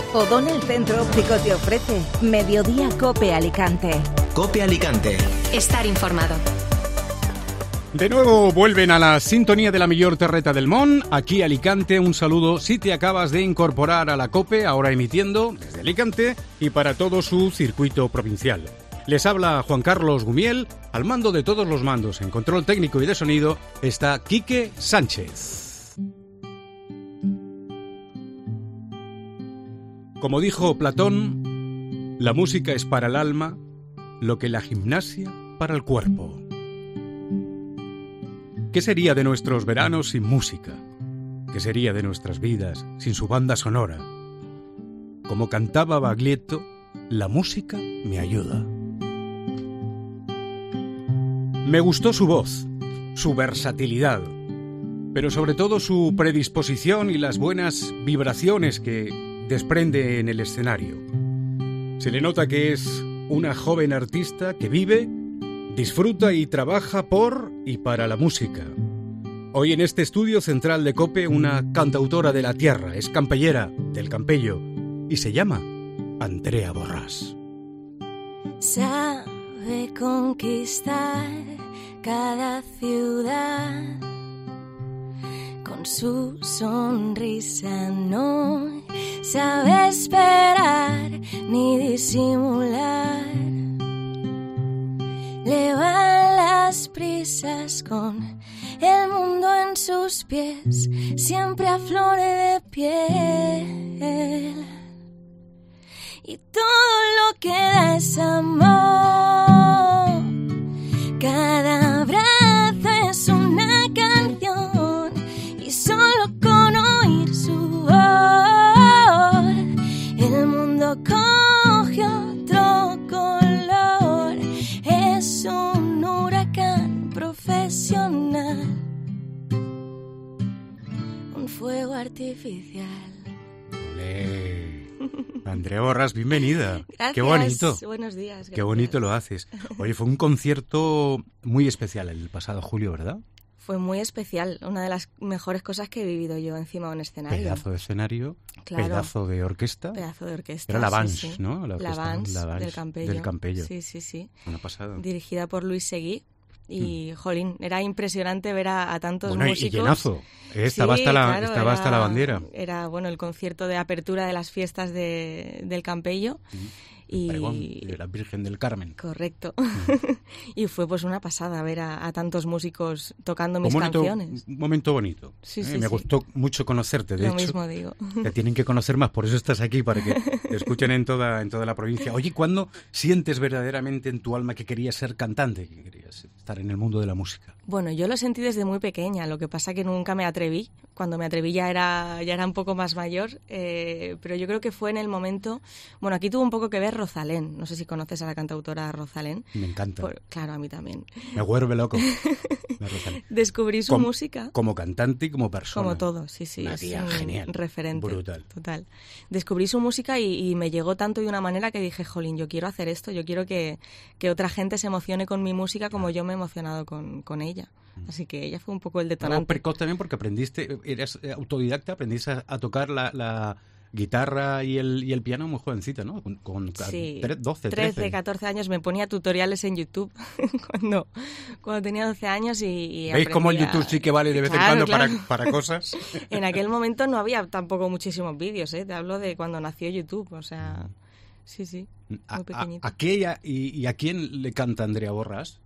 O'Donnell Centro Óptico te ofrece Mediodía Cope Alicante. Cope Alicante. Estar informado. De nuevo vuelven a la sintonía de la millor terreta del Món. Aquí Alicante, un saludo si te acabas de incorporar a la COPE, ahora emitiendo desde Alicante y para todo su circuito provincial. Les habla Juan Carlos Gumiel, al mando de todos los mandos, en control técnico y de sonido está Quique Sánchez. Como dijo Platón, la música es para el alma lo que la gimnasia para el cuerpo. ¿Qué sería de nuestros veranos sin música? ¿Qué sería de nuestras vidas sin su banda sonora? Como cantaba Baglietto, la música me ayuda. Me gustó su voz, su versatilidad, pero sobre todo su predisposición y las buenas vibraciones que desprende en el escenario. Se le nota que es una joven artista que vive, disfruta y trabaja por y para la música. Hoy en este estudio central de COPE una cantautora de la tierra, es campellera del Campello y se llama Andrea Borràs. Sabe conquistar cada ciudad con su sonrisa, no sabe esperar ni disimular. Le van las prisas con el mundo en sus pies, siempre a flor de piel. Y todo lo que da es amor. Cada abrazo es una canción y solo con oír su voz el mundo coge otro color. Es un huracán profesional, un fuego artificial. Andrea Borràs, bienvenida. Gracias. Qué bonito. Buenos días. Gracias. Qué bonito lo haces. Oye, fue un concierto muy especial el pasado julio, ¿verdad? Fue muy especial, una de las mejores cosas que he vivido yo encima de un escenario. Pedazo de escenario, claro. Pedazo de orquesta. Pedazo de orquesta. Era la Vans, sí, sí. ¿no? La Vans del Campello. Sí, sí, sí. Una pasada. Dirigida por Luis Seguí. Y, jolín, era impresionante ver a tantos bueno, músicos. Y llenazo. Estaba hasta la bandera. Era, bueno, el concierto de apertura de las fiestas del Campello. El pregón de la Virgen del Carmen. Correcto. Y fue pues una pasada ver a tantos músicos tocando mis canciones. Un momento bonito. Sí, Me gustó mucho conocerte, de Lo hecho. mismo digo. Te tienen que conocer más, por eso estás aquí, para que te escuchen en toda la provincia. Oye, ¿cuándo sientes verdaderamente en tu alma que querías ser cantante, que querías estar en el mundo de la música? Bueno, yo lo sentí desde muy pequeña, lo que pasa que nunca me atreví. Cuando me atreví ya era un poco más mayor, pero yo creo que fue en el momento... Bueno, aquí tuvo un poco que ver Rosalén. No sé si conoces a la cantautora Rosalén. Me encanta. Claro, a mí también. Me vuelve loco. Descubrí su música. Como cantante y como persona. Como todo, sí. Una tía genial. Referente. Brutal. Total. Descubrí su música y me llegó tanto de una manera que dije, jolín, yo quiero hacer esto, yo quiero que otra gente se emocione con mi música como yo me he emocionado con ella. Así que ella fue un poco el detonante. Precoz también porque eras autodidacta, aprendiste a tocar la guitarra y el piano muy jovencita, ¿no? Con sí, 12, 13, 14 años me ponía tutoriales en YouTube cuando tenía 12 años y ¿Veis cómo el YouTube sí que vale de vez en cuando para cosas? En aquel momento no había tampoco muchísimos vídeos, ¿eh? Te hablo de cuando nació YouTube, o sea, sí, muy pequeñito. ¿A qué y a quién le canta Andrea Borràs?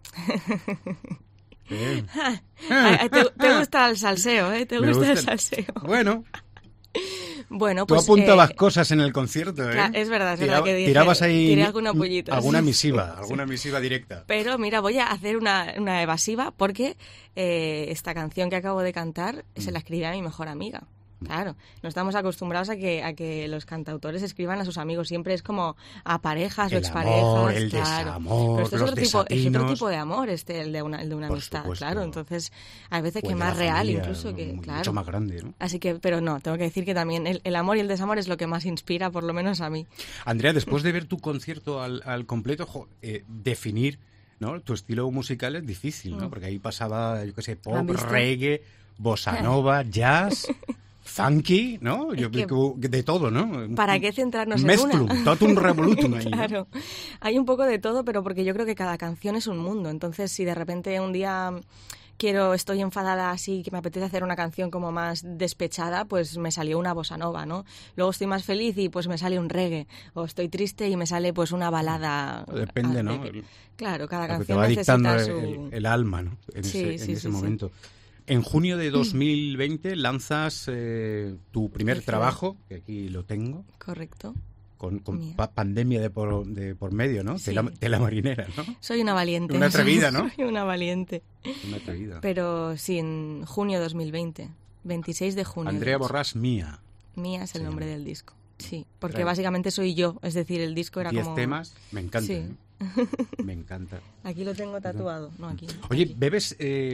Te gusta el salseo, ¿eh? Te gusta el salseo. Bueno, pues... Tú apuntabas cosas en el concierto, ¿eh? Claro, es verdad que dije, tirabas ahí tiré alguna pollita. Alguna misiva directa. Pero mira, voy a hacer una evasiva porque esta canción que acabo de cantar se la escribí a mi mejor amiga. Claro, no estamos acostumbrados a que los cantautores escriban a sus amigos, siempre es como a parejas o exparejas. Amor, el claro. desamor, pero esto es otro tipo de amor, el de una amistad, supuesto. Claro. Entonces, hay veces pues que más real familia, incluso que, claro. Mucho más grande, ¿no? Así que, pero no, tengo que decir que también el amor y el desamor es lo que más inspira, por lo menos a mí. Andrea, después de ver tu concierto al completo, definir, ¿no? Tu estilo musical es difícil, ¿no? Porque ahí pasaba, yo qué sé, pop, reggae, bossa nova, jazz... funky, ¿no? Yo creo que de todo, ¿no? ¿Para qué centrarnos en Mesclum, una? totum revolutum ahí, Claro, ¿no? hay un poco de todo, pero porque yo creo que cada canción es un mundo. Entonces, si de repente un día estoy enfadada así, que me apetece hacer una canción como más despechada, pues me salió una bossa nova, ¿no? Luego estoy más feliz y pues me sale un reggae. O estoy triste y me sale pues una balada. Depende, ¿no? Claro, cada Lo que te canción va dictando necesita el alma, ¿no? En ese momento. En junio de 2020 lanzas tu primer trabajo, que aquí lo tengo. Correcto. Con pandemia de por medio, ¿no? Sí. Tela marinera, ¿no? Soy una valiente. Una atrevida, ¿no? Soy una valiente. Una atrevida. Pero sí, en junio de 2020, 26 de junio. Andrea Borràs, Mía. Mía es el nombre del disco. Sí, porque Claro. básicamente soy yo. Es decir, el disco era 10 como... temas, me encanta. Sí. ¿eh? Me encanta. Aquí lo tengo tatuado. No, aquí. Oye, Aquí. ¿bebes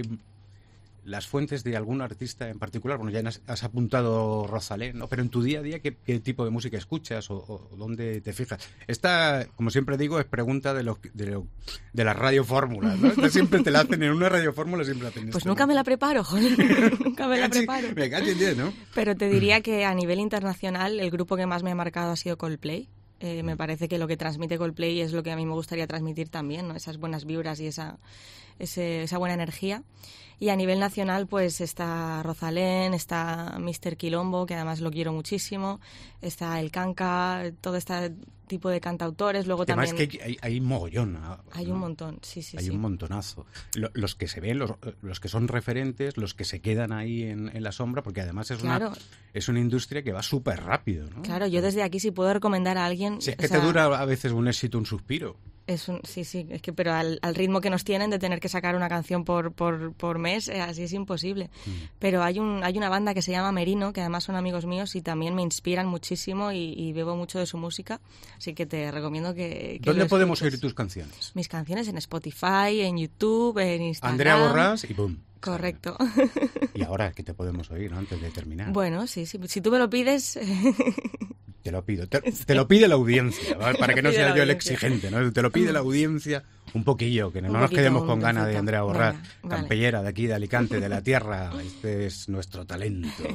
las fuentes de algún artista en particular? Bueno, ya has apuntado Rosalén, ¿no? Pero en tu día a día, ¿qué tipo de música escuchas o dónde te fijas? Esta, como siempre digo, es pregunta de las radiofórmulas, ¿no? Esta siempre te la hacen en una radiofórmula, siempre la hacen. Pues nunca me la preparo, joder. Nunca me la preparo. Me cacho en 10, ¿no? Pero te diría que a nivel internacional el grupo que más me ha marcado ha sido Coldplay. Me parece que lo que transmite Coldplay es lo que a mí me gustaría transmitir también, ¿no? Esas buenas vibras y esa buena energía. Y a nivel nacional, pues está Rosalén, está Mr. Quilombo, que además lo quiero muchísimo, está El Canca, todo este tipo de cantautores. Luego Además también... que hay mogollón, ¿no? Hay un montón, sí. Hay un montonazo. Los que se ven, los que son referentes, los que se quedan ahí en la sombra, porque además es una industria que va súper rápido, ¿no? Claro, yo desde aquí si puedo recomendar a alguien... Si es que te dura a veces un éxito, un suspiro. Sí, es que pero al ritmo que nos tienen de tener que sacar una canción por mes, así es imposible. Pero hay una banda que se llama Merino, que además son amigos míos y también me inspiran muchísimo y bebo mucho de su música, así que te recomiendo que ¿Dónde lo podemos escuches. oír tus canciones? Mis canciones en Spotify, en YouTube, en Instagram. Andrea Borràs y ¡pum! Correcto. Y ahora, ¿qué te podemos oír, no? Antes de terminar. Bueno, sí, si tú me lo pides... Te lo pido. Te lo pide la audiencia, ¿vale? Para que no sea yo el exigente, ¿no? Te lo pide la audiencia un poquillo, que no nos quedemos con ganas de Andrea Borràs, vale. campellera de aquí, de Alicante, de la tierra. Este es nuestro talento.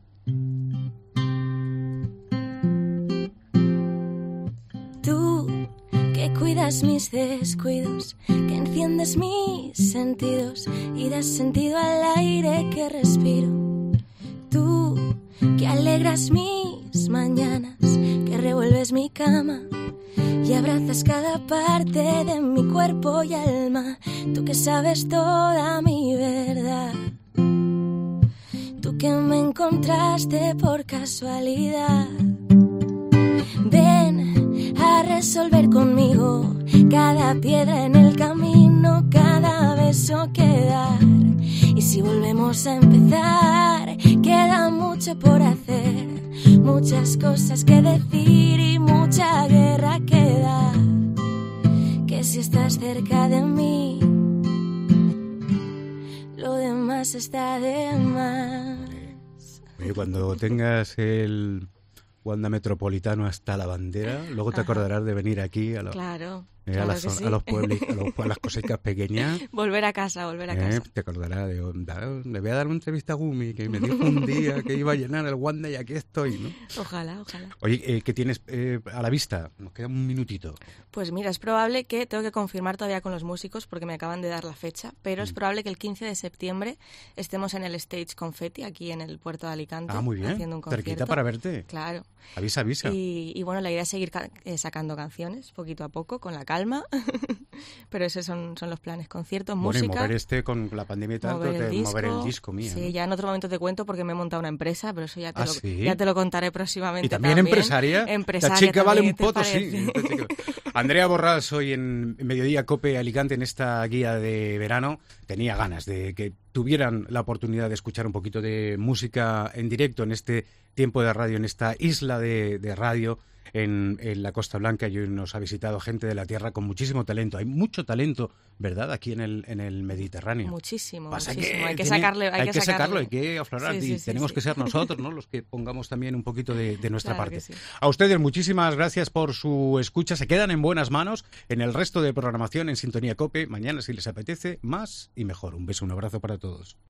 Tú que cuidas mis descuidos, que enciendes mis sentidos y das sentido al aire que respiro. Tú que alegras mis mañanas, que revuelves mi cama y abrazas cada parte de mi cuerpo y alma. Tú que sabes toda mi verdad, tú que me encontraste por casualidad. Ven a resolver conmigo cada piedra en el camino, cada beso que dar. Y si volvemos a empezar, queda mucho por hacer, muchas cosas que decir y mucha guerra que dar. Que si estás cerca de mí, lo demás está de más. Oye, cuando tengas el Wanda Metropolitano hasta la bandera, luego te acordarás de venir aquí a Claro. a los pueblos, a las cositas pequeñas. Volver a casa. Te acordarás de le voy a dar una entrevista a Gumi, que me dijo un día que iba a llenar el Wanda y aquí estoy, ¿no? Ojalá. Oye, ¿qué tienes a la vista? Nos queda un minutito. Pues mira, es probable que, tengo que confirmar todavía con los músicos porque me acaban de dar la fecha, pero es probable que el 15 de septiembre estemos en el Stage Confetti, aquí en el puerto de Alicante, Ah, muy bien. haciendo un concierto. Cerquita para verte. Claro. Avisa. Y bueno, la idea es seguir sacando canciones poquito a poco, con la calma, pero esos son los planes, conciertos, música. Bueno, y mover con la pandemia y tanto, mover el disco mío. Sí, ¿no? ya en otro momento te cuento porque me he montado una empresa, pero eso ya ¿Sí? ya te lo contaré próximamente. ¿Y también empresaria? La chica vale un poto, sí. Andrea Borràs, hoy en Mediodía Cope Alicante, en esta guía de verano, tenía ganas de que tuvieran la oportunidad de escuchar un poquito de música en directo en este tiempo de radio, en esta isla de radio en la Costa Blanca, y hoy nos ha visitado gente de la tierra con muchísimo talento. Hay mucho talento, ¿verdad?, aquí en el Mediterráneo. Muchísimo. Hay que sacarlo, hay que aflorar, y tenemos que ser nosotros, ¿no?, los que pongamos también un poquito de nuestra Claro parte. que sí. A ustedes muchísimas gracias por su escucha. Se quedan en buenas manos en el resto de programación en Sintonía Cope. Mañana, si les apetece, más y mejor. Un beso, un abrazo para todos.